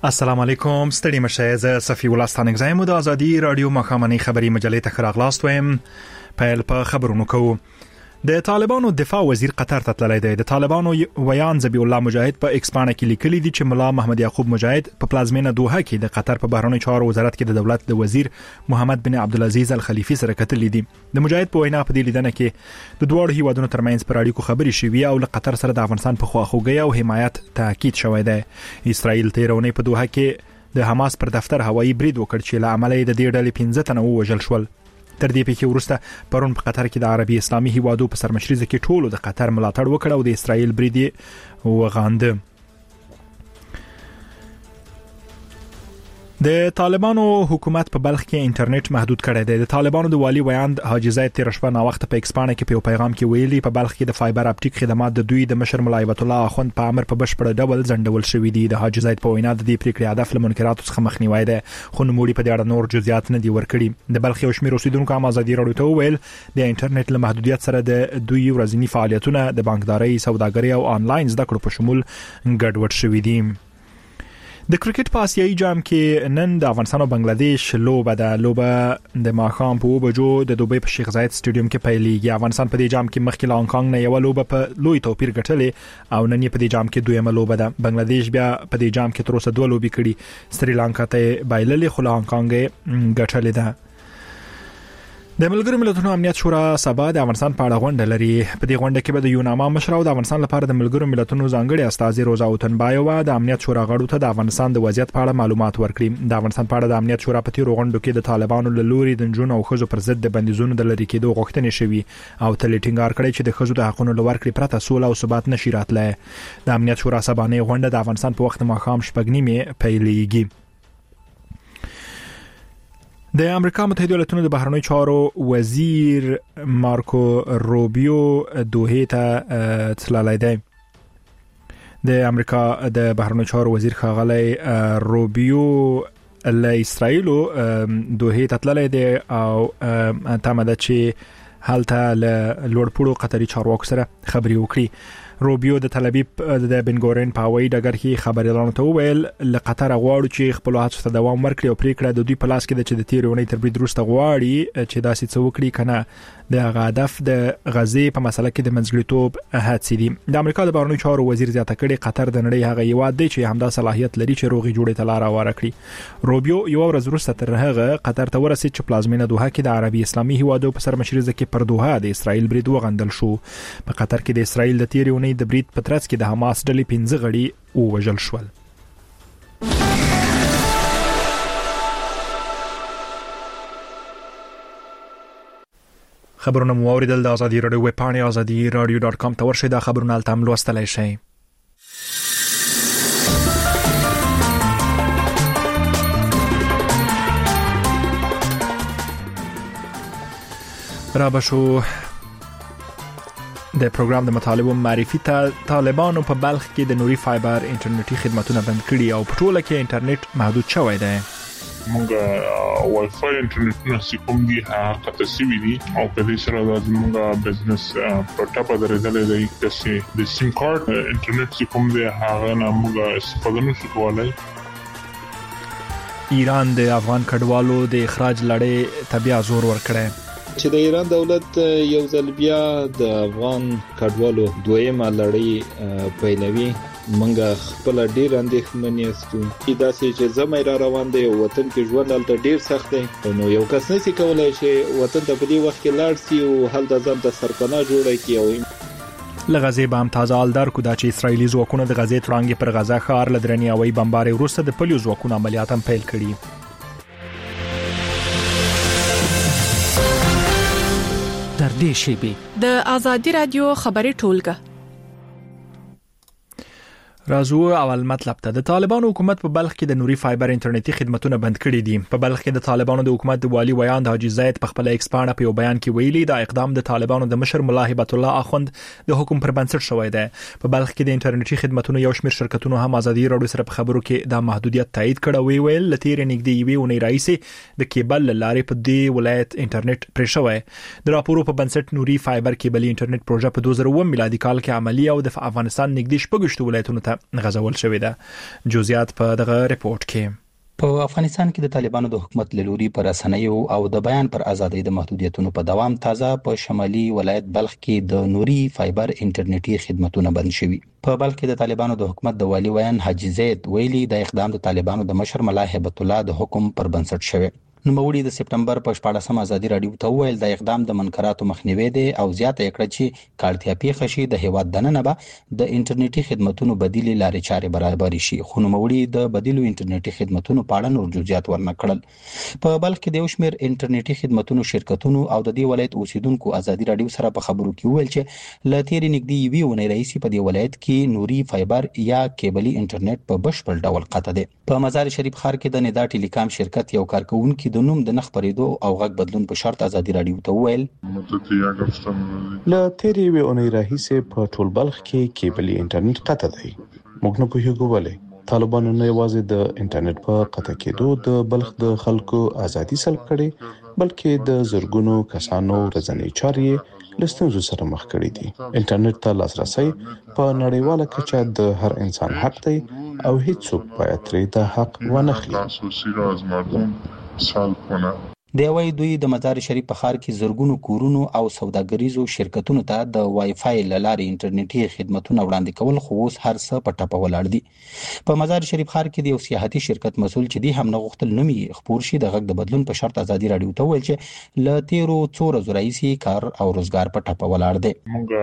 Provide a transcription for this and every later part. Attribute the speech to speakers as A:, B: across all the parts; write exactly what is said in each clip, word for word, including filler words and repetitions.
A: السلام علیکم ستړي مشه زه صفی الله ستانک زایم د ازادي رادیو مخامنی خبری مجلې ته خراغلاست ویم پیل په خبرونو کوو. د طالبانو دفاع وزیر قطر ته تللی دی. د طالبانو ویان ذبیح الله مجاهد په ایکس باندې کې لیکلي دي چې ملا محمد یعقوب مجاهد په پلازمینه دوحه کې د قطر په بهرنیو چارو وزارت کې د دولت د وزیر محمد بن عبدالعزیز الخلیفي سره کتلې دي. د مجاهد په وینا په دې لیدنه کې د دوه هیوادونو ترمنځ پر اړیکو خبرې شوې او له قطر سره د افغانستان په خواخوږي او حمایت تاکید شوی دی. اسرائیل تیرونی په دوحه کې د حماس پر دفتر هوایي برید وکړ چې له امله د دې ډلې پنځه تنه ووژل شول. تر دې پېښې وروسته پرون په قطر کې د عربي اسلامي هیوادو په سرمشرۍ کې ټولو د قطر ملاتړ وکړ او د اسرائیل برید وغانده. د طالبانو حکومت په بلخ کې انټرنیټ محدود کړی دی. د طالبانو د والی ویاند حاجی زید تیر شپه نا وخت په ایکس باندې کې په پیغام کې ویلي په بلخ کې د فایبر اپټیک خدمات د دوی د مشر ملا هیبت الله اخوند په امر په بشپړ ډول ځنډول شوې دي. د حاجی زید په وینا د دې پریکړې هدف له منکراتو څخه مخنیوي دی، خو نوموړي په دې اړه نور جزئیات نه دي ورکړي. د بلخ یو شمېر اوسیدونکو هم ازادي رادیو ته وویل د انټرنیټ له محدودیت سره د دوی ورځنی فعالیتونه د بانکداري، سوداګري او آنلاین زده کړو په شمول ګډوډ شوي دي. د کرکټ په آسیایي جام کې نن د افغانستان او بنگلاديش لوبه ده. لوبه د ماښام په بجو د دوبۍ په شیخ زاید سټیډیوم کې پیلېږي. افغانستان په دې جام کې مخکې له هانګ کانګ نه یو لوبه په لوی توپیر ګټلې او نن یې په دې جام کې دویمه لوبه ده. بنگلاديش بیا په دې جام کې تر اوسه دوه لوبې کړي. سریلانکا ته بایللې خو له هانګ کانګ ګټلې ده. د ملګرو ملتونو امنیت شورا سبا د افغانستان په اړه غونډه لري. په دې غونډه کې به د یوناما مشر او د افغانستان لپاره د ملګرو ملتونو ځانګړي استازي روزا اوتنبایو د امنیت شورا غړو ته د افغانستان د وضعیت په اړه معلومات ورکړي. د افغانستان په اړه د امنیت شورا په تیرو غونډو کې د طالبانو له لوري د جنونو او خزو پر ضد د بندیزونو د لری کېدو غوښتنې شوې او تل ټینګار کړی چې د خزو د حقوقو لور کړی پرته سوله او ثبات نشي راتلای. د امنیت شورا سبانه غونډه د افغانستان په وخت ماښام شپږ نیمه پیلېږي. د امریکا متحده ایالاتونو د بهرنیو چارو وزیر مارکو روبیو دوحه ته تللی دی. د امریکا د بهرنیو چارو وزیر ښاغلی روبیو له اسرائیل دوحه ته تللی دی او تمه ده چې هلته له لوړپوړو قطري چارواکو سره خبرې وکړي. روبیو د تل ابیب د بنګورین په هوایي ډګر کې خبريالانو ته وویل له قطر غواړو چې خپل هڅو ته دوام ورکړي او پریکړه د دوی په لاس کې د چې د تیرونې تر برید وروسته غواړي چې داسې څه وکړي کنه د هدف د غزې په مسله کې د منځګړیتوب هڅې دي. د امریکا د بهرنیو چارو وزیر زیاته کړي قطر د نړۍ هغه هیواد دی چې همدا صلاحیت لري چې روغي جوړې ته لار هواره کړي. روبیو یو ورځ وروسته تر هغه قطر ته ورسید چې پلازمینه دوحه کې د عربي اسلامي هیوادو په سرمشرۍ کې پر دوحه د اسرائیل برید وغندل شو. په قطر کې د اسرائیل د تیرونې د برید په ترڅ کې د حماس ډلې پنځه غړي ووژل شول. خبرونه مو اوریدل د ازادي رادیو ویب پاڼې ازادي رادیو ډاټ کام ته ورشئ. دا خبرونه الته هم لوستلای شئ. را بشو د پروګرام د مطالبو معرفي ته طالبانو په بلخ کې د نوري فایبر انټرنیټي خدماتونه بند کړي او په ټوله کې انټرنیټ محدود شوی دی.
B: مونږه وای فای انټرنیټونه سکوم دي هغه تسوي دي او په دې سره د مونږه بزنس په ټاپه درېدلې دی چې د سیم کارت انټرنیټ سکوم دي هغه نه مونږه استفاده نشو کولای.
A: ایران د افغان کډوالو د اخراج لړۍ تبیا زور ورکړي
C: چې د ایران دولت یو ځل بیا د افغان کډوالو دویمه لړۍ پیلوي. منګه خپل ډیر اندېښمن یاستو دا چې زمای را روان دی وطن کې ژوند هلته ډیر سخت دی نو یو کس نشي کولای چې وطن ته په دې وخت کې لاړ شي او هلته ځان ته سرپناه جوړ کړي. او
A: لغزه به هم تازه الدار کو دا چې اسرایلی ځواکونه د غزې ترانګ پر غزا ښار لدرنی هوایي بمبارۍ وروسته د پلیو ځواکونو عملیات هم پیل کړي.
D: در دې شیبي
E: د ازادي رادیو خبري ټولګه
A: رازو اول مطلب ته د طالبانو حکومت په بلخ کې د نوري فایبر انټرنیټي خدماتونه بند کړي دي. په بلخ کې د طالبانو د حکومت د والی ویاند حاجی زید په خپل ایکس باندې په یو بیان کې ویلي دا اقدام د طالبانو د مشر ملا هیبت الله اخوند د حکم پر بنسټ شوی دی. په بلخ کې د انټرنیټي خدماتونو یو شمېر شرکتونو هم ازادي رادیو سره په خبرو کې د محدودیت تایید کړه. وی ویل لتیر نږدې یوې ونې رئیس د کیبل لارې په دې ولایت انټرنیټ پرې شوی. د راپورو په بنسټ نوري فایبر کیبل انټرنیټ پروژه په دوه زره اووه میلادي کال کې عملی او د افغانستان نږدې شپږ ولایتونو ته غزول شوې ده. جزئیات په دغه ریپورت کې.
F: په افغانستان کې د طالبانو د حکومت لوري پر رسنیو او د بیان پر ازادۍ د محدودیتونو په دوام تازه په شمالي ولایت بلخ کې د نوري فایبر انټرنیټي خدماتونه بند شوي. په بلخ کې د طالبانو د حکومت د والي ویان حاجی زید ویلي د اقدام د طالبانو د مشر ملا هیبت الله د حکم پر بنسټ شوی. نو موري د سپټمبر په شپاړسمه ازادي رادیو ته ویل د اقدام د منکراتو مخنیوي دی او زیاته کړه چې کارتیا پیښه شي د هیواد دننه به د انټرنیټي خدماتونو بدیل لارې چارې برابر شي. خو نو موري د بدیلو انټرنیټي خدماتونو په اړه نور جزئیات ورنکړل. په بلخ کې د یو شمېر انټرنیټي خدماتونو شرکتونو او د دې ولایت اوسیدونکو ازادي رادیو سره په خبرو کې ویل چې لتيري نګدي یوي ونې رئیس په دې ولایت کې نوري فایبر یا کیبلي انټرنیټ په بشپړ ډول قطع دی. په مزار شریف ښار کې د ندا ټیلیکام شرکت یو کارکونکو د نوم د نخ پریدو او غږ بدلون په شرط ازادي رادیو ته ویل
G: له تیری وی اونۍ راهیسه په ټول بلخ کې کیبلي انټرنیټ قطع دی. موږ نه پوهیږو ولې طالبانو نه یوازې د انټرنیټ په قطع کېدو د بلخ د خلکو ازادي سلب کړي بلکې د زرګونو کسانو ورځنی چارې لستونزو سره مخ کړي دي. انټرنیټ ته لاسرسي په نړیواله کچه د هر انسان حق دی او هیڅوک باید ترې د حق ونه خلي.
F: د وای دوی د مزار شریف په ښار کې زرګونو کورونو او سوداګریزو شرکتونو ته د وای فای لارې انټرنیټي خدماتونه وړاندې کول خو اوس هر څه په ټپه ولاړ دي. په مزار شریف ښار کې د یو سیاحتي شرکت مسول چې دی هم نه غوښتل نومي خبر شي د غږ د بدلون په شرط ازادي رادیو ته ویل چې ل تیرو څور زرایسي کار او روزګار په ټپه ولاړ دي.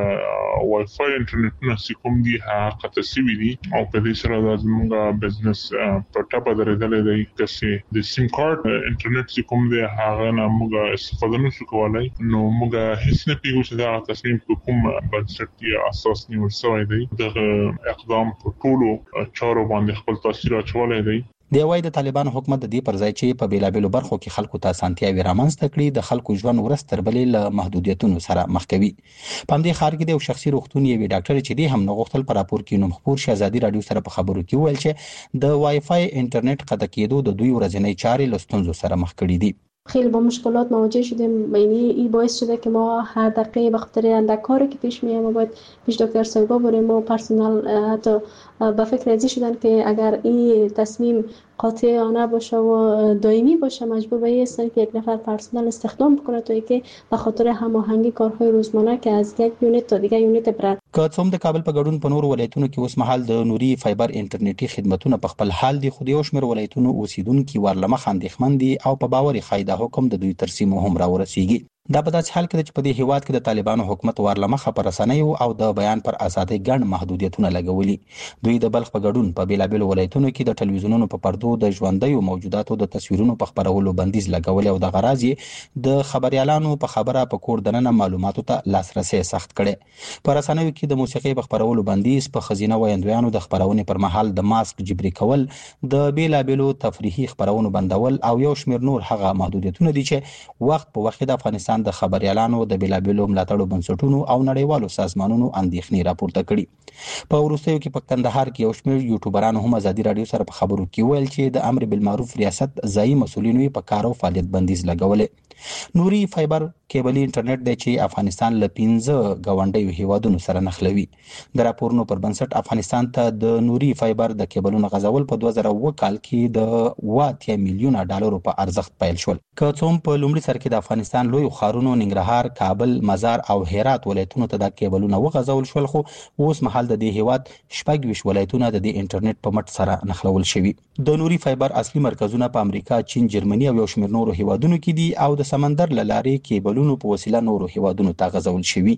B: موږ وای فای انټرنیټ نه کوم دي هغه قطع شوی دي او په دې سره د موږ بزنس په ټپه درېدل دي چې د سیم کارت انټرنیټ کوم دي هغه نه موږ استفاده نشو کولای. نو موږ هیڅ نه پیږو چې دا تصمیم کوم بنسټي اساس نیول شوی دی. د اقدام په ټولو چارو باندې خپل تاثیر اچولای دی.
F: د وای د طالبانو حکومت د دې پر ځای چې په بیلابېلو برخو کې خلکو ته اسانتیاوي رامنځته کړي د خلکو ژوند ورځ تر بلې له محدودیتونو سره مخ کوي. په همدې ښار کې د یو شخصي روغتون یوې ډاکټر چې دی هم نه غوښتل پر راپور کې نوم خبر شي ازادي رادیو سره په خبرو کې ویل چې د وای فای انټرنیټ قطع کېدو د دوی ورځنی چارې له ستونزو سره مخ کړي دي.
H: خیلی با مشکلات مواجه شدیم. یعنی این باعث شده که ما هر دقیقه به خاطر اندک کاری که پیش میاد ما باید پیش دکتر صاحبا بریم و پرسنل حتی به فکر ازی شدن که اگر این تصمیم قاطعانه باشه و دائمی باشه مجبور به این هستن که یک نفر پرسنل استخدام بکنه تا اینکه به خاطر هماهنگی کارهای روزمره که از یک یونیت تا دیگه یونیت برد.
F: که څوم د کابل په ګډون په نور ولایتونو کې اوس مهال د نوري فایبر انټرنیټي خدماتونه په خپل حال دي خو د یو شمېر ولایتونو اوسیدونکو ورلمخ اندېښمن دي او په باور خایده حکم د دوی تر سیمو هم راورسیږي. دا په داسې حال کې چې په دې هیواد کې د طالبانو حکومت ورلمخه پر رسنیو او د بیان پر ازادۍ ګڼ محدودیتونه لګولي. دوی د بلخ په ګډون په بیلابېلو ولایتونو کې د ټلویزیونونو په پردو د ژوندیو موجوداتو د تصویرونو په خبرولو بندیز لګولي او د غراض د خبريالانو په خبره په کور دننه معلوماتو ته لاسرسي سخت کړي. په رسنیو کې د موسیقي په خبرولو بندیز په خزینه ویندویانو د خبرونې پر مهال د ماسک جبري کول د بیلابېلو تفریحي خبرونو بندول او یو شمېر نور هغه محدودیتونه دي چې وخت په وخت د افغانستان د خبريالانو د بیلابېلو ملاتړو بنسټونو او نړیوالو سازمانونو اندېښنې راپورته کړي. په وروستیو کې په کندهار کې یو شمېر یوټیوبرانو هم ازادي رادیو سره په خبرو کې ویل چې د امر بالمعروف ریاست ځایي مسولینو په کار او فعالیت بندیز لګولې. نوري فایبر کیبلي انټرنیټ د چې افغانستان له پنځه غونډیو هیوادونو سره نښلوي. د راپورونو پر بنسټ افغانستان ته د نوري فایبر د کیبلونو غځول په دوه زره اووه کال کې د واته میلیونه ډالرو په ارزښت پیل شول. که څوم په لومړي سر کې د افغانستان لوی خارونو ننګرهار، کابل، مزار او هرات ولایتونو ته د کیبلونو وغځول شول خو اوس مهال د دې هیواد شپږ ویشت ولایتونه د دې انټرنیټ په مټ سره نښلول شوي. د نوري فایبر اصلي مرکزونه په امریکا، چین، جرمني او یو شمېر نورو هیوادونو کې دي او د سمندر له لارې کیبلونو په وسیله نورو هیوادونو ته غځول شوي.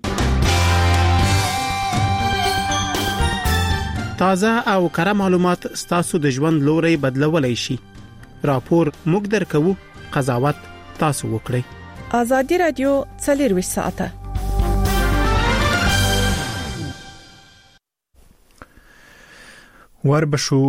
I: تازه او کره معلومات ستاسو د ژوند لوري بدلولای شي. راپور موږ درکو، قضاوت تاسو وکړئ.
E: ازادي رادیو څلور ساعته
A: وربشو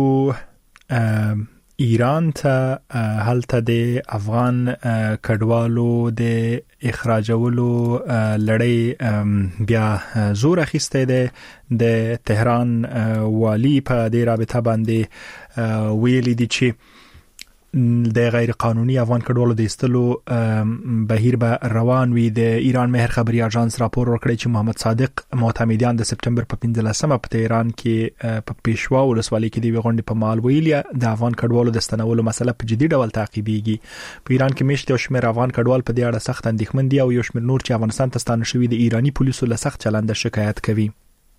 A: ایران ته هلته د افغان کډوالو د اخراجولو لړۍ بیا زور اخیسته ده. د تهران والی په دې رابطه باندې ویلي دي چې د غیر قانوني افغان کډوالو د استلو بهیر به روان وي. د ایران مهر خبري اژانس راپور ورکړی چې محمد صادق معتمدیان د سپټمبر په پنځلسمه په تهران کې په پیشوا ولسوالۍ کې د غونډې په مال ویلیا د افغان کډوالو د ستنولو مسله په جدي ډول تعقیبېږي. په ایران کې مشت او شمیر افغان کډوال په دې اړه سخت اندېښمن دي او یو شمیر نور چې افغانستان ته ستانه شوي د ایرانی پولیسو له سخت چلند شکایت کوي.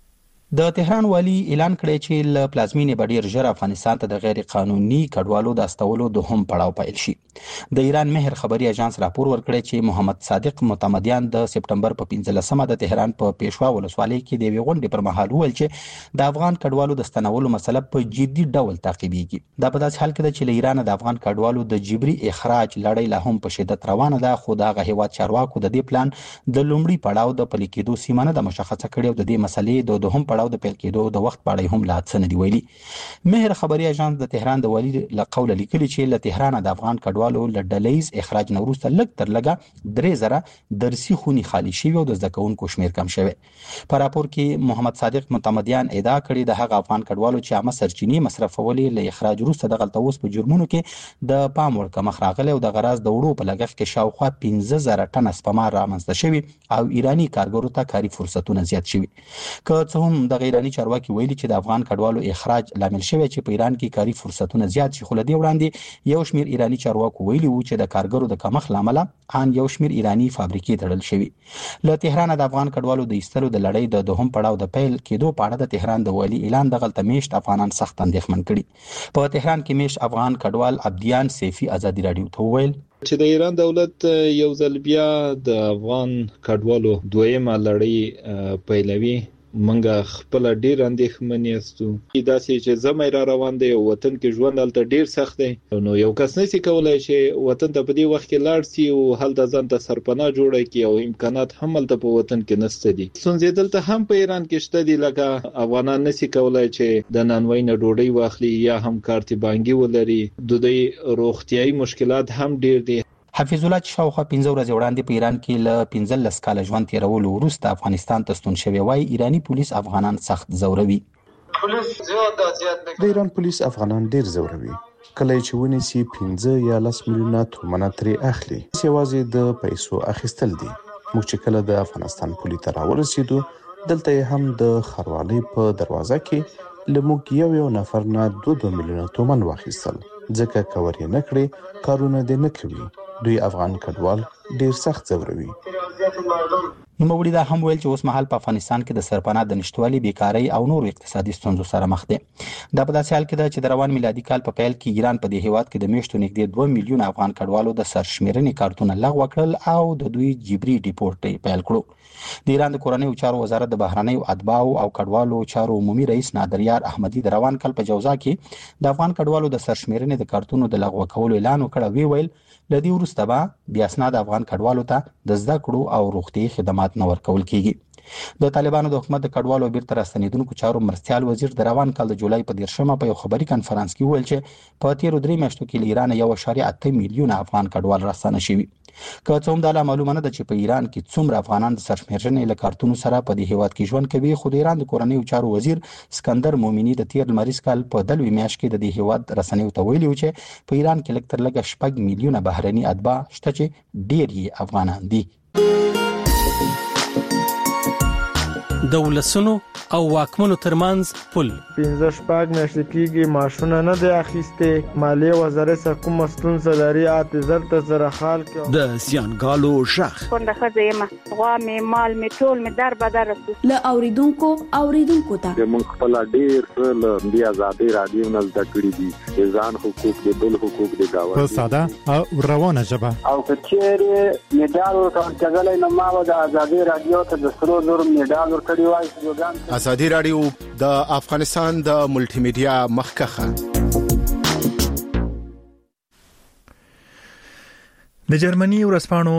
F: د تهران والی اعلان کړی چې ل پلازمینې بډیر ژر افغانستان ته د غیر قانوني کډوالو د استولو د هم پړاو پیل شي. د ایران مهر خبري اژانس راپور ورکړی چې محمد صادق معتمدیان د سپټمبر په پنځلسمه د تهران په پیشوا ولسوالۍ کې د غونډې پر مهال ویل چې د افغان کډوالو د ستنولو مسله په جدي ډول تعقیبېږي. دا په داسې حال کې ده چې له ایران د افغان کډوالو د جبري اخراج لړۍ لا هم په شدت روانه ده، خو د هیواد چارواکو د دې پلان د لومړي پړاو د پلي کېدو سیمانه د مشخصه کړي او د دې مسلې د دوهم پړاو د پیل کېدو د وخت په اړه هم لا څه نه دی ویلي. مهر خبري اژانس د تهران د والی له قوله لیکلي چې له تهران د افغان کډوالو له ډلهیز اخراج نه وروسته لږ تر لږه درې زره درسي خونې خالي شوي او د زده کوونکو شمیر کم شوی. په راپور کې محمد صادق معتمدیان ادعا کړې د هغه افغان کډوالو چې عامه سرچینې مصرفولې له اخراج وروسته د غلطه اوس په جرمونو کې د پام وړ کمښت راغلی او د غراض د وړو په لګښت کې شاوخوا پنځه زره ټنه سپما رامنځته شوي او ایرانی کارګرو ته کاري فرصتونه زیات شوي. که څه هم د ایرانی چارواکي ویلي چې د افغان کډوالو اخراج لامل شوی چې په ایران کې کاري فرصتونه زیات شي، خو له دې وړاندې یو شمیر ایرانی چارواکو ویلي وو چې د کارګرو د کمښت لامل ان یو شمیر ایرانی فابریکې تړل شوی. له تهران د افغان کډوالو د ایستلو د لړۍ د دوهم پړاو د پیل کېدو په اړه د تهران د والی اعلان د غلطه میشت افغانان سخت اندېښمن کړي. په تهران کې میشت افغان کډوال عبدیان سیفی ازادي رادیو ته وویل
C: چې د ایران دولت یو ځل بیا د افغان کډوالو دویمه لړۍ پیلوي. منګه خپل ډیر اندېښمن یاستو دا چې زمای را روان دی وطن کې ژوند هلته ډیر سخت دی، نو یو کس نشي کولای چې وطن ته په دې وخت کې لاړ شي او هلته ځان ته سرپناه جوړ کړي او امکانات هم هلته په وطن کې نشته دي. څنګه دلته هم په ایران کې شته دي، لکه افغانان نشي کولای چې د نانوای نه ډوډۍ واخلي یا هم کارتبانګي ولري. د دې روغتيایي مشکلات هم ډیر دي.
F: حفیظ الله چې شاوخوا پنځه ورځې وړاندې په ایران کې له پنځلس کاله ژوند تیرولو وروسته افغانستان ته ستون شوی وای، ایرانی پولیس افغانان سخت زوروي.
J: پولیس زیات زیات
G: د ایران پولیس افغانان ډیر زوروي. کله چې ونیسي پنځه یا لس میلیونه تومنه ترې اخلي. یوازې د پیسو اخیستل دي. موږ چې کله د افغانستان پولیس ته راورسېدو دلته هم د خروالۍ په دروازه کې لموږ یو یو نفر نه دوه دوه میلیونه تومن واخیستل، ځکه کور یې نه کړي کارونه دې نه کوي. دوی افغان کډوال ډیر سخت زوروي.
F: نوموړي دا هم ویل چې اوس مهال په افغانستان کې د سرپناه د نشټوالي، بیکارۍ او نورو اقتصادي ستونزو سره مخ دي. دا په داسې حال کې ده چې د روان میلادي کال په پیل کې ایران په دې هیواد کې د میاشتو نږدې دوه میلیونه افغان کډوالو د سرشمیرنې کارتونه لغوه کړل او د دوی جبري ډیپورټ پیل کړو. د ایران د کورنیو چارو وزارت د بهرنیو اتباعو او کډوالو چارو عمومي رئیس نادر یار احمدي د روان کال په جوزا کې د افغان کډوالو د سرشمیرنې د کارتونو د لغوه کولو اعلان وکړ. وی ویل لدی ورسته به بیا اسناد افغان کډوالو ته د زده کړو او روغتي خدمات نه ورکول کیږي. د طالبانو د حکومت د کډوالو بیرته راستنیدونکو چارو مرستيال وزیر د روان کال د جولای په دیرشمه په یو خبري کانفرنس کې ویل چې په تیر درې میاشتو کې ایران یو اشاریه اته میلیونه افغان کډوال راستنه شوي. که څه هم دا معلومه نه ده چې په ایران کې څومره افغانان د سرشمیرنې له کارتونو سره په دې هیواد کې ژوند کوي، خو د ایران د کورنیو چارو وزیر اسکندر مومنی د تیر لمریز کال په دلوي میاشت کې د دې هیواد رسنیو ته ویلي چې په ایران کې لږ تر لږه شپږ میلیونه بهرني اتباع شته چې ډیر یې افغانان دي.
D: د ولسونو او واکمنو ترمنځ پل
J: پنځه شپږ میاشتې کېږي ماشونه نه دی اخیستې. مالیې وزارت سره کومه ستونزه لري اته زر ته زره خال کې
K: د زیانګالو شخ
L: څنګه خزه یم غوا می مال می ټول می در بدر
M: ل اوریدونکو اوریدونکو ته
N: موږ خپل ډیر څه د آزادي رادیو نه زده کړی دي، ځان حقوق د بل حقوق د گاوند
O: په ساده او روانه ژبه
P: او کچېره میډال ورکړل کېږي نو ما د آزادي رادیو ته د سرو زر میډال ورکړی.
K: ازادي رادیو د افغانستان د ملټي میډیا مخکخه.
A: د جرمني ورسپانو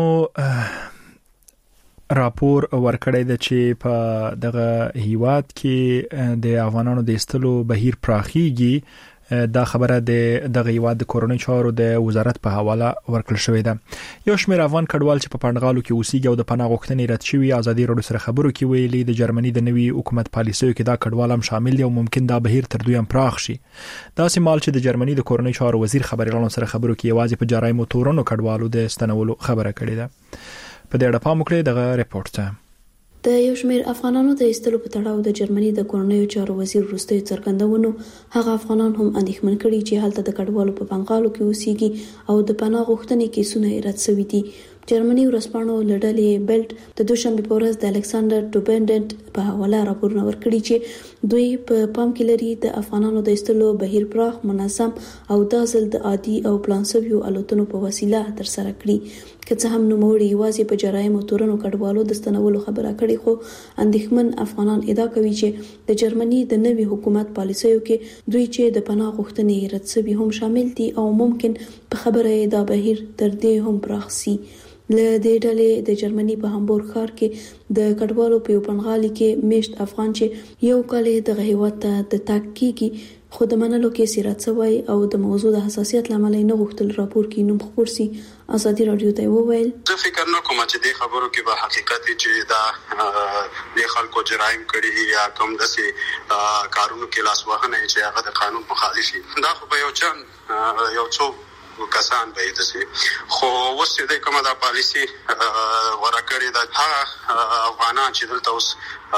A: راپور ورکړی دی چې په دغه هیواد کې د افغانانو د استلو بهیر پراخیږي دا خبره د دغه یواد د کورونی چارو د وزارت په حواله ورکړل شوې ده. یو شمېر افغان کډوال چې په پندغالو کې اوسېږي او د پناه غوښتنې رد شوی ازادي راډیو سره خبرو کې ویلي د جرمني د نوي حکومت پالیسیو کې دا کډوال هم شامل دي او ممکن دا بهیر تر دوی هم پراخ شي. دا سیمال چې د جرمني د کورونی چارو وزیر خبريالانو سره خبرو کې یوازې په جرایم تورونو کډوالو د استنولو خبره کړې ده. په دې اړه پام وکړئ دغه ریپورت ته.
Q: د یو شمېر افغانانو د ایستلو په تړاو د جرمني د کورنیو چارو وزیر وروستي څرګندونو هغه افغانان هم اندېښمن کړي چې هلته د کډوالو په بنغالو کې اوسېږي او د پناه غوښتنې کیسونه رد شوي دي. جرمني ورسپانو لړلې بیلټ د دوشنبه په ورځ د الکساندر ډوبندنت په حواله راپورونه ورکړي چې دوی په پام کې لري د افغانانو د ایستلو بهیر پراخ، منظم او د ځل د عادي او پلانسویو الوتنو په وسیله تر سره کړي. که څه هم نوموړي یوازې په جرایم او تورنو کډوالو د ستنولو خبره کړې، خو اندېښمن افغانان ادعا کوي چې د جرمني د نوي حکومت پالیسیو کې دوی چې د پناه غوښتنې رد شوي هم شامل دي او ممکن په خبره دا بهیر تر دې هم پراخ شي. له دې ډلې د جرمني په هامبورګ ښار کې د کډوالو په یو پنغالي کې میشت افغان چې یو کال دغه هیواد ته د تګ کېږي خو د منلو کې سیرت شوی او د موضوع د حساسیت لامل نه غوښتل راپور کې نوم خبر سي. ازادي رادیو ته وویل
R: زه فکر نه کوم چې د خبرو کې به حقیقت چې دا د خلکو جرایم کړي یا کوم داسې کارونو کې لاس وهنه چې هغه د قانون مخالف دي. دا خو به یو چن یو څو کسان به دي، خو اوس د کومه د پالیسي ورکړې د هغه افغانان چې دلته اوس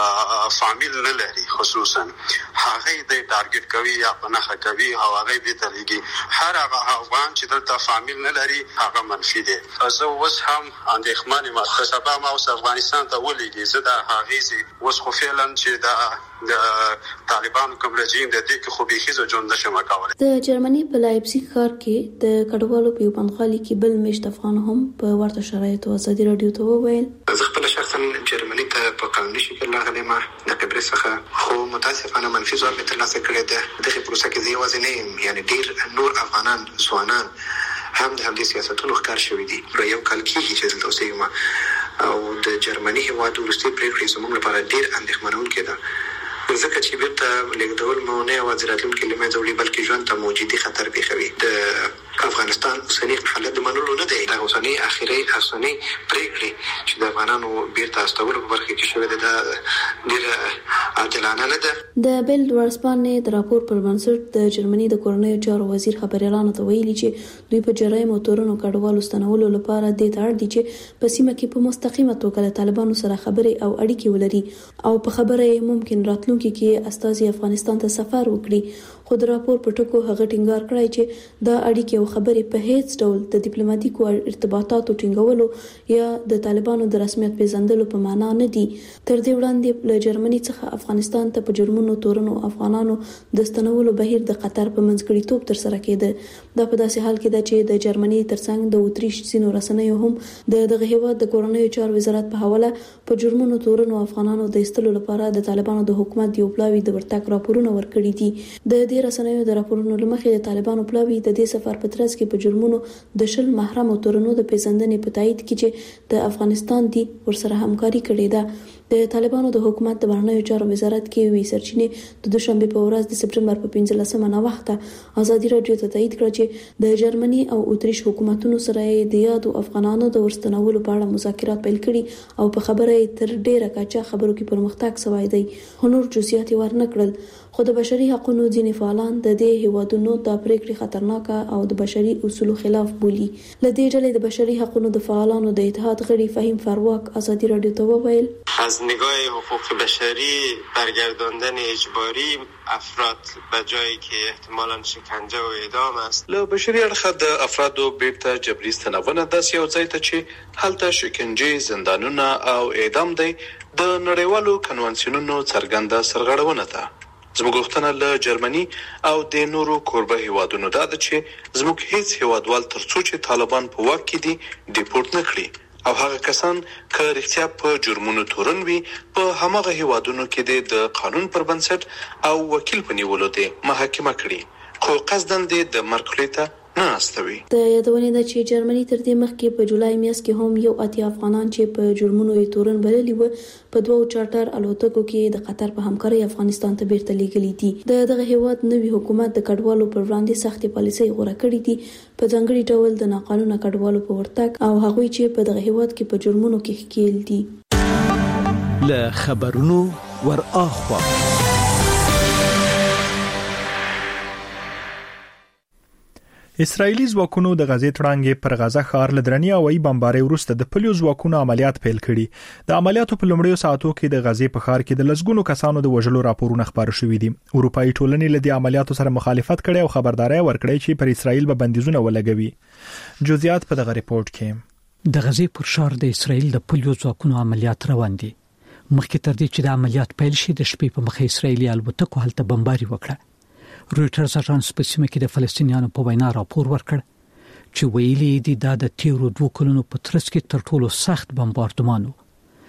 R: فامیل نه لري خصوصا هغه د ټارګټ کوي یا پناه کوي او هغه به تلګي. هر هغه افغان چې دلته فامیل نه لري هغه منفي دي. زه اوس هم اندېښمن یم چې سبا ما اوس افغانستان ته ولېږي. زه د هغې زی اوس خو فعلا چې د د طالبانو کوم رژیم د دې کې خو به خيزو جون نشم کولای.
Q: د جرمني په لایپزیګ ښار کې د کډوالو په یو بنغالي کې بل میشت افغان هم په ورته شرایطو ازادي رادیو ته وویل
S: زه خپل شخصا جرمني ته په قانوني شکل راغلی ما د قبرص څخه، خو متاسفانه منفي ځواب مې ترلاسه کړی ده. دغه پروسه کې زه یوازې نه یم، یعنی ډیر نور افغانان ځوانان هم د همدې سیاستونو ښکار شوي دي. په یو کال کې چې دلته اوسېږم او د جرمني هېواد وروستۍ پرېکړې زموږ لپاره ډېر اندېښمنونکې ده، ځکه چې بیرته لېږدول مو نه یوازې راتلونکي له منځه وړي بلکې ژوند ته موجودي خطر پېښوي. د افغانستان اوسني حالت د منلو نه دی. د اوسنۍ اخري اوسنۍ پرېکړې چې د افغانانو بیرته استولو په برخه کې شوې ده دا ډېره عادلانه نه ده.
Q: د بیل ورسپانې د راپور پر بنسټ د جرمني د کورنیو چارو وزیر خبريالانو ته ویلي چې دوی په جرایم او تورنو کډوالو ستنولو لپاره د تړ دي چې په سیمه کې په مستقیمه توګه له طالبانو سره خبرې او اړیکې ولري او په خبره ممکن راتلونکي کې استازي افغانستان ته سفر وکړي. خو د راپور په ټکو هغه ټینګار کړی چې دا اړیکې او خبرې په هیڅ ډول د ډیپلوماټیکو ارتباطاتو ټینګولو یا د طالبانو د رسمیت پیژندلو په معنا نه دي. تر دې وړاندې له جرمني څخه افغانستان ته په جرمونو تورنو افغانانو د ستنولو بهیر د قطر په منځګړیتوب تر سره کېده. دا په داسې حال کې ده چې د جرمني ترڅنګ د اتریش سینو رسنیو هم د دغه هیواد د کورنیو چارو وزارت په حواله په جرمونو تورنو افغانانو د ایستلو لپاره د طالبانو د حکومت یو پلاوی د ورتګ راپورونه ورکړي دي. د دې رسنیو د راپورونو لمخې د طالبانو پلاوی د دې سفر په ترڅ کې په جرمونو د شل محرم او تورنو د پیژندنې په تایید کې چې د افغانستان دی ورسره همکاري کړې ده. د طالبانو د حکومت د بهرنیو چارو وزارت کې وی سرچینې د دوشنبه په ورځ د سپټمبر په پنځلسمه نه وخته ازادي رادیو ته تایید کړ چې د جرمني او اتریش حکومتونو سره د یادو افغانانو د ورستنولو په اړه مذاکرات پیل کړي او په خبره تر ډیره کچه خبرو کې پرمختګ شوی دی. هنور جزئیات ورنه کړل، خو د بشري حقوقو ځینې فعالان د دې هیوادونو د پریکړې خطرناکه او د بشري اصولو خلاف بولي. لدې ډلې د بشري حقوقو د فعالانو د اتحاد غړي فهیم فرواک ازادي رادیو ته وویل
T: از نگاه حقوق بشری برگرداندن اجباری افراد به جایی که احتمالاً شکنجه و اعدام است.
G: له بشري اړخه د افرادو بیرته جبري ستنونه داسې یو ځای ته چې هلته شکنجه، زندانونه او اعدام دی د نړیوالو کنوانسیونونو څرګنده سرغړونه ده. زموږ غوښتنه له جرمني او د نورو کوربه هیوادونو دا ده چې زموږ هیڅ هیوادوال ترڅو چې طالبان په واک کې دي ډیپورت نه کړي او هغه کسان که رښتیا په جرمونو تورن وي په هماغه هیوادونو کې د قانون پر بنسټ او وکیل په نیولو دي محاکمه کړي، خو قصداً د مرګ خولې ته
S: نه استوي.
Q: د یادونه ده چې جرمني تر دې مخکې په جولای میاشت کې هم یو اتیا افغانان چې په جرمونو یې تورن بللي و په دوو چارټر الوتکو کې د قطر په همکارۍ افغانستان ته بیرته لیږلي دي. د دغه هیواد نوي حکومت د کډوالو پر وړاندې سختې پالیسۍ غوره کړې دي، په ځانګړي ډول د ناقانونه کډوالو په ورتګ او هغوی چې په دغه هیواد کې په جرمونو کې ښکېل دي.
U: له خبرونو ور اخوا
A: اسرایلی ځواکونو د غزې تړانګې پر غزه ښار لدرنی هوایي بمبارۍ وروسته د پلیو ځواکونو عملیات پیل کړي. د عملیاتو په لومړیو ساعتو کې د غزې په ښار کې د لسګونو کسانو د وژلو راپورونه خبر شوي دي. اروپאי ټولنې له دې عملیاتو سره مخالفت کړي او خبرداري ورکړي چې پر اسرایل به بندیزونه ولګوي. جزئیات په دغه ریپورت کې.
V: د غزې پر ښار د اسرایل د پلیو ځواکونو عملیات روان دي. مخکې تر دې چې د عملیات پیل شي د شپې په مخ اسرایلی الوتکو هلته بمباري وکړه. رویټرز اژانس په سیمه کې د فلسطینیانو په وینا راپور ورکړ چې ویلي دي دا د تیرو دوه کلونو په ترڅ کې تر ټولو سخت بمباردمان و.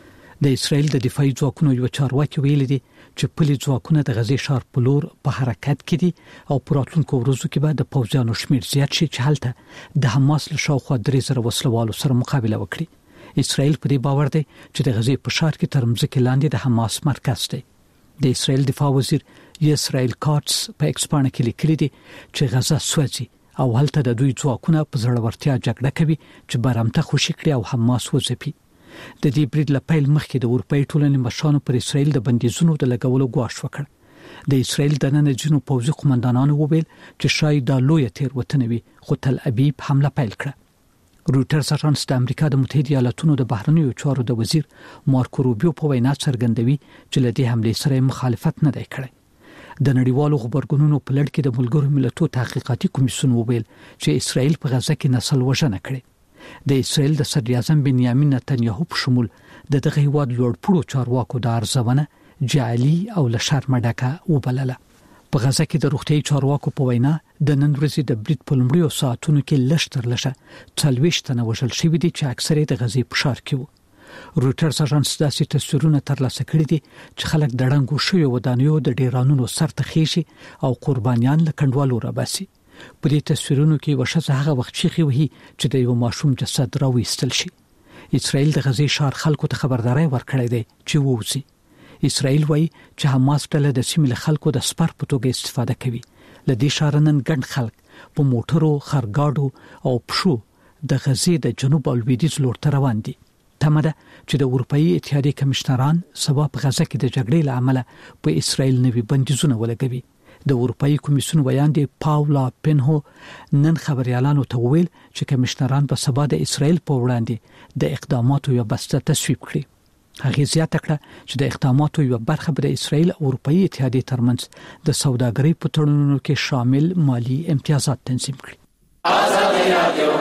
V: د اسرایل د دفاعي ځواکونو یو چارواکي ویلي دي چې پلي ځواکونه د غزې ښار په لور په حرکت کې دي او په راتلونکو ورځو کې به د پوځیانو شمېر زیات شي چې هلته د حماس له شاوخوا درې زره وسلوالو سره مقابله وکړي. اسرایل په دې باور دی چې د غزې په ښار کې تر مځکې لاندې د حماس مرکز دی. د اسرایل دفاع وزیر اسرائیل کارتس په ایکسپانه کې لیکلي دي چې غزه سوځي او هلته د دوی ځواکونه په زړورتیا جګړه کوي چې برامته خوشي کړي او حماس وځپي. د دې برید له پیل مخکې د اروپאי ټولنې مشرانو پر اسرایل د بندیزونو د لګولو غواړ وکړ. د اسرایل د نن جنو پوځي قومندانانو وویل چې شاید د لوی تیروتنه وي خو تل ابیب حمله پیل کړه. رویټرز اژانس د امریکا د متحده ایالاتونو د بهرنیو چارو د وزیر مارکو روبیو په وینا څرګندوي چې له دې حمله سره مخالفت نه دی کړی. د نړیوالو خبرګونونو په لړ کې د ملګرو ملتونو تحقیقاتي کمیسیون وویل چې اسرایل په غزه کې نسل وژنه کړې. د اسرایل د صدر اعظم بنیامین نتنیاهو په شمول د دغه هیواد لوړپوړو چارواکو د ارزونه جعلي او له شرم ډکه وبلله. په غزه کې د روغتي چارواکو په وینا د نن ورځې د برید په لومړیو ساعتونو کې لشتر لشه څلويشت تنه وژل شوي دي چې اکثره د غزې په ښار کې وو. رویټرز اژانس داسې تصویرونه ترلاسه کړي دي چې خلک د ړنګو شویو ودانیو د ډیرانونو سر ته خېشي او قربانیان له کندوالو راباسي. په دې تصویرونو کې وشزه هغه وخت شيخي وهي چې د یو ماشوم جسد راوېستل شي. اسرائیل د غزې ښار خلکو ته خبرداري ورکړې ده چې ووځي. اسرائیل وایي چې حماس ډله د سیمې له خلکو د سپر په توګه استفاده کوي. ل دې ښار نن ګڼ خلک په موټرو، خرګاډو او پښو د غزې د جنوب او لویدیځ لور ته روان دي. تمه ده چې د اروپאי اتحادیې کمشنران سبا په غزه کې د جګړې له امله په اسرائیل نوي بندیزونه ولګوي. د اروپאי کمیسیون ویاندې پاولا پنهو نن خبريالانو ته وویل چې کمشنران به سبا د اسرائیل په وړاندې د اقداماتو یو بسته تصویب کړي. هغه زیاته کړه چې د اقداماتو یو برخه به د اسرائیل او اروپאי اتحادیې ترمنځ د سوداګرۍ په تړونونو کې شامل مالی امتیازات تنظیم کړي. آزادي رادیو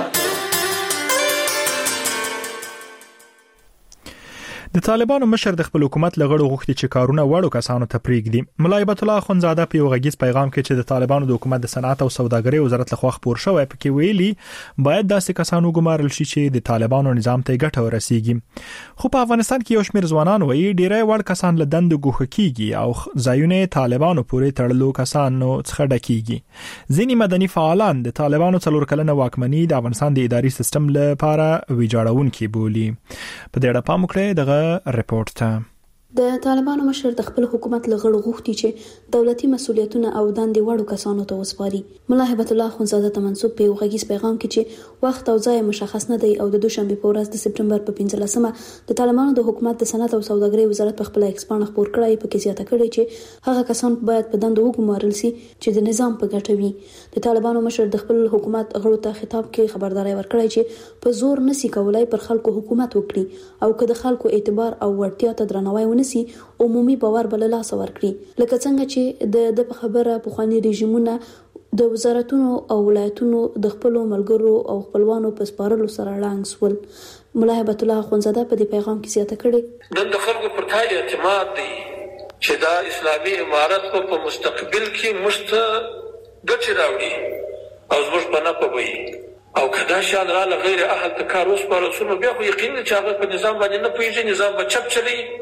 A: د طالبانو مشر د خپل حکومت لغړو غوښتي چې کارونه وړو کسانو ته پریږدي. ملا هیبت الله اخونزاده په یو غږیز پیغام کې چې د طالبانو د حکومت د صنعت او سوداګرۍ وزارت لخوا خبر شوی پکې ویلي باید داسې کسانو ګمارل شي چې د طالبانو نظام ته ګټه ورسیږي. خو په افغانستان کې یو شمېر ځوانان وایي ډیری وړ کسان له دند ګوښه کیږي او ځایونه طالبانو پورې تړلو کسانو څخه ډکیږي. ځینې مدني فعالان د طالبانو څلور کلنه واکمنۍ د افغانستان د اداري سیستم لپاره ویجاړونکي بولي. په دې اړه پام وکړئ دغه رپورت ته.
Q: د طالبانو مشر د خپل حکومت لغړو غوښتي چې دولتي مسولیتونه او دندې وړو کسانو ته وسپاري. ملا هیبت الله اخونزاده ته منسوب په یو غږیز پیغام کې چې وخت او ځای مشخص نه دی او د دوشنبه په ورځ د سپټمبر په پنځلسمه د طالبانو د حکومت د صنعت او سوداګرۍ وزارت په خپل ایکسپان خبر کړی په کې زیاته کړی چې هغه کسان باید په دندو وګمارل شي چې د نظام په ګټه وي. د طالبانو مشر د خپل حکومت غړو ته خطاب کې خبرداري ورکړی چې په زور نسی کولای پر خلکو حکومت وکړي او که د خلکو اعتبار او ورتیا ته درناوی ونسی عمومي باور بل لاس ورکړي. لکه څنګه چې د د خبره په خواني رژیمونه د وزارتونو او ولایتونو د خپل ملګرو او خپلوانو په سپارلو سره لاندې سول. ملا هیبت الله اخونزاده په دې پیغام کې زیاته کړي
W: د خلکو پر تای اعتماد دی چې دا اسلامي امارت په مستقبل کې مست ګټه راوړي او زموږ په نه پوي او کدا شان را غیر اهل تکار اوس پر رسول بیا خو یقین چې هغه په نظام باندې نه پويږي، نظام به چپ چلی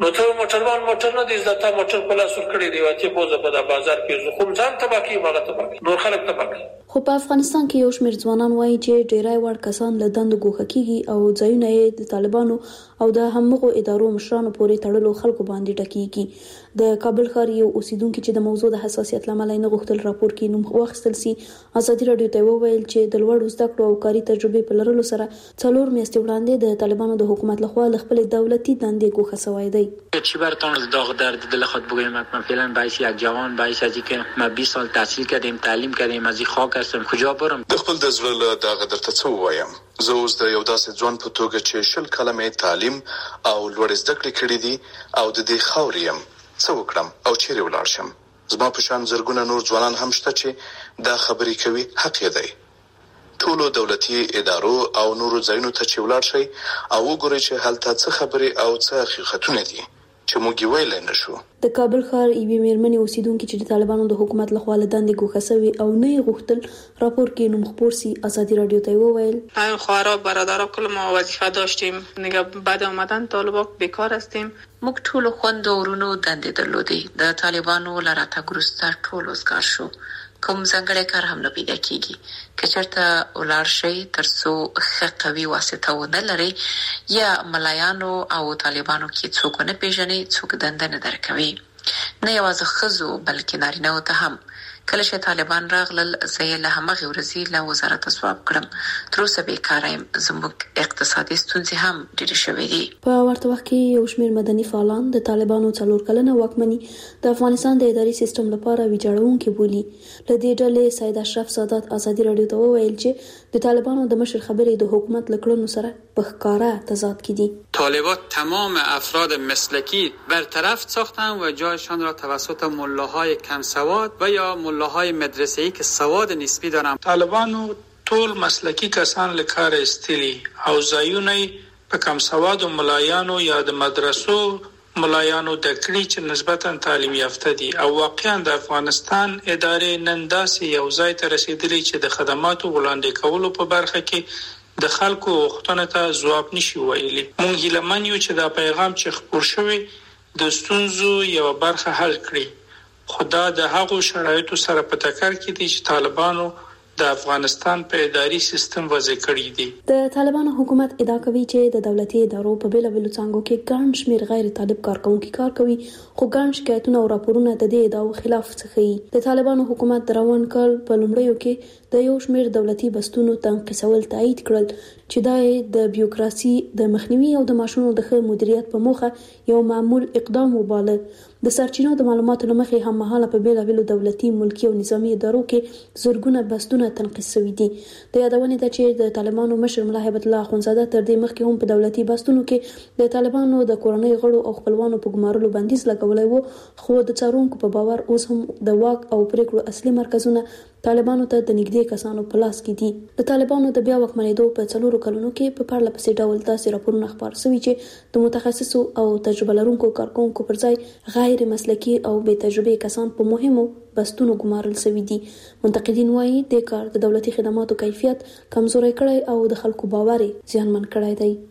W: نو ته موټروان موټر نه دی زتا موټر په لاس ور کړی دی واته بوزه په د بازار کې خو ځان تباکی ماغه تباکی نور خلک تباکی.
Q: خو په افغانستان کې یو شمېر ځوانان وایي چې ډیری وړ کسان له دندو ګوښه کیږي او ځایونه یې د طالبانو او د همغو ادارو مشرانو پورې تړلو خلکو باندې ټکیږي. د کابل ښار یو اوسیدونکو چې د موضوع د حساسیت لامل نه غوښتل راپور کې نوم واخیستل سي ازادي رادیو ته وویل چې د لوړ زده کړو او کاري تجربې په لرلو سره څلور میاشتې وړاندې د طالبانو د حکومت لخوا له خپل دولتي دندې ګوښه شوی دی.
B: چی برتون از داغ درد دل خود بگویم که من فعلا باعث یک جوان باعث ازی که ما بیست سال تحصیل کردیم تعلیم کردیم از این خاک هستم کجا برم.
H: د خپل د زړه له داغ درته څه ووایم زه اوس د یو داسې ځوان په توګه چې شل کاله مې تعلیم او لوړ زده کړې کړې دي او د دې خاورې یم څه وکړم او چیرې ولاړ شم. زما په شان زرګونه نور ځوانان هم شته چې دا خبرې کوي حق یې دی. ټولو دولتي ادارو او نورو ځایونو ته چې ولاړ شي او وګورئ چې هلته څه خبرې او څه حقیقتونه دي چې موږ یې ویلی نه شو.
Q: د کابل ښار یوې میرمنې اوسیدونکي چې د طالبانو د حکومت لخوا له دندې ګوښه شوې او نه یې غوښتل راپور کې نوم خپور سي ازادي رادیو ته وویل
I: همین خواهرها برادرها کل ما وظیفه داشتیم دیگه بعد آمدن طالبان بیکار هستیم.
X: موږ ټول خوند ورونو دندې درلودې د طالبانو له راتګ وروسته ټول وزګار شو کوم ځانګړی کار هم نه پیدا کیږي که چېرته ولاړ شئ تر څو ښه قوي واسطه ونه لرئ یا ملایانو او طالبانو کې څوک ونه پېژنئ څوک دنده نه درکوي نه یوازې ښځو بلکې نارینهو ته هم. کله چې طالبان راغلل زه یې له همغې ورځې له وزارته ځواب کړم تر اوسه بېکاره یم زموږ اقتصادي ستونزې هم ډېرې شوې دي.
Q: په ورته وخت کې یو شمېر مدني فعالان د طالبانو څلور کلنه واکمني د افغانستان د اداري سیستم لپاره ویجاړونکې بولي. له دې ډلې سید اشرف سادات ازادي رادیو ته وویل چې د طالبانو د مشر خبرې د حکومت له کړنو سره په ښکاره تضاد کې دي.
Y: طالبان تمام افراد مسلکی برطرف ساختن و جایشان را توسط ملاهای کم سواد و یا ملاهای مدرسه‌ای که سواد نسبی دارن.
W: طالبانو ټول مسلکی کسان له کار استلی او ځایونه په کم سواد او ملایانو یا د مدرسو ملایانو د کړي چې نسبتا تعلیم یافته دي او واقعا د افغانستان ادارې نن داسې یو ځای ته رسیدلې چې د خدماتو وړاندې کولو په برخه کې د خلکو غوښتنو ته ځواب نشي ویلي. موږ هیله یو چې دا پیغام چې خپور شوی د ستونزو یو برخه حل کړي. خدا د هغو شرایطو سره په ټکر کې دي چې طالبانو د افغانستان په اداري سیستم وضع کړی دي.
Q: د طالبانو حکومت ادعا کوي چې د دولتي ادارو په بیلابیلو څانګو کې ګڼ شمېر غیر طالب کارکونکي کار کوي خو ګڼ شکایتونه او راپورونه د دې ادعاو خلاف څه ښيي. د طالبانو حکومت د روان کال په لومړیو کې د یو شمېر دولتي بستونو تنقیسول تایید کړل چې دا د بیوروکراسي د مخنیوي او د معاشونو د ښه مدیریت په موخه یو معمول اقدام وباله. د سرچینو د معلوماتو له مخې هم مهاله په بیلابیلو دولتي ملکي او نظامي ادارو کې زرګونه بستونه تنقیس شوي دي. د یادونې ده چې د طالبانو مشر ملا هیبت الله اخونزاده تر دې مخکې هم په دولتي بستونو کې د طالبانو د کورنۍ غړو او خپلوانو په ګمارلو بندیز لګولی و خو د څارونکو په باور اوس هم د واک او پریکړو اصلي مرکزونه طالبانو ته د نږدې کسانو په لاس کې دي. د طالبانو د بیا واکمنېدو په څلورو کلونو کې په پرله پسې ډول داسې راپورونه خپاره شوي چې د متخصصو او تجربه لرونکو کارکونکو پر ځای غیر مسلکي او بې تجربې کسان په مهمو بستونو ګمارل شوي دي. منتقدین وایي د کار د دولتي خدماتو کیفیت کمزوری کړی او د خلکو باور زیانمن کړی دی.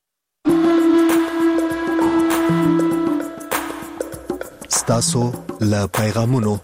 U: ستاسو له پیغامونو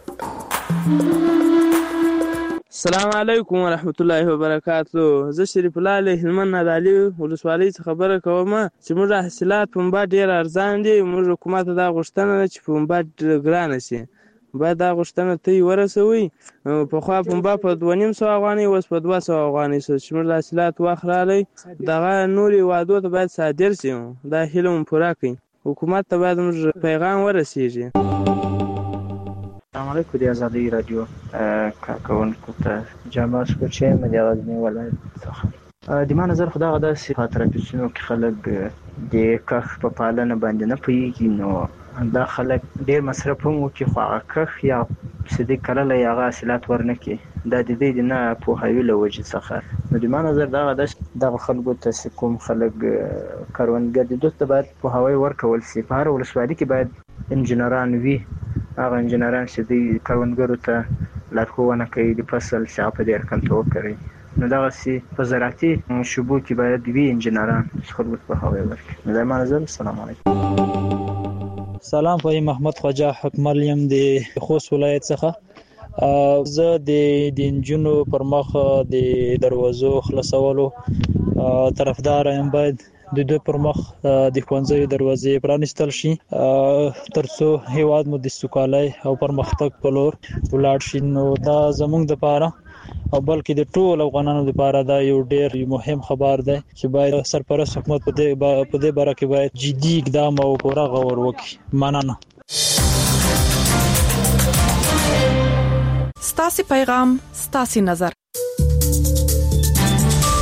J: السلام علیکم ورحمت الله وبرکاتہ. زه شریف الله له هلمند نادعلي ولسوالۍ څخه خبره کوم چې موږ حاصلات پنبه ډیر ارزان دي. موږ حکومت دا غوښتنه ده چې پنبه ګرانه شي باید دا غوښتنه ته یې ورسوي. پخوا پنبه په دوه نیم سوه افغانۍ اوس په دوه سوه افغانۍ شو چې موږ د حاصلات وخت راغلی دغه نورې وعدو ته باید صادر شي. دا هیله مو پوره کړئ. حکومت ته باید موږ پیغام ورسیږي.
Z: السلام علیکم د ازادي رادیو کارکونکو ته جامع سکوچې مې د غزني ولایت څخه د ما نظر خو دغه داسې په ترافیکونو کې خلک د کښ په پالنه باندې نه پوهېږي نو دا خلک ډېر مصرف هم وکړي خو هغه کښ یا چې دوی کرلی هغه حاصلات ورنه کړي دا د دوی د نه پوهاوي له وجې څخه نو د ما نظر دغه داسې دغه خلکو ته چې کوم خلک کروندګر دي دوی ته باید پوهاوی ورکول شي. په هره ولسوالي کې باید انجینران وي هغه انجینران چې دوی کروندګرو ته لارښوونه کوي د فصل چې هغه په دې رقم ته وکړي نو دغسې په زراعتي شعبو کې باید وي انجینران چې خلکو ته پوهاوی ورکړي. نو دا زما نظر. السلام علیکم.
C: سلام، په محمد خواجه حکمل یم د خوست ولایت څخه. زه د دینجونو پر مخ د دروازو خلاصولو طرفدار یم. باید د دوی پر مخ د ښوونځي دروازې پرانیستل شي ترڅو هیواد مو د سوکالۍ او پرمختګ په لور ولاړ شي. نو دا زموږ د پاره او بلکې د ټول افغانانو لپاره دا یو ډیر مهم خبر دی چې باید سرپرست حکومت په دې په دې باره کې باید جدي اقدام او پوره غور وکړي. مننه.
D: ستاسو پیغام ستاسو نظر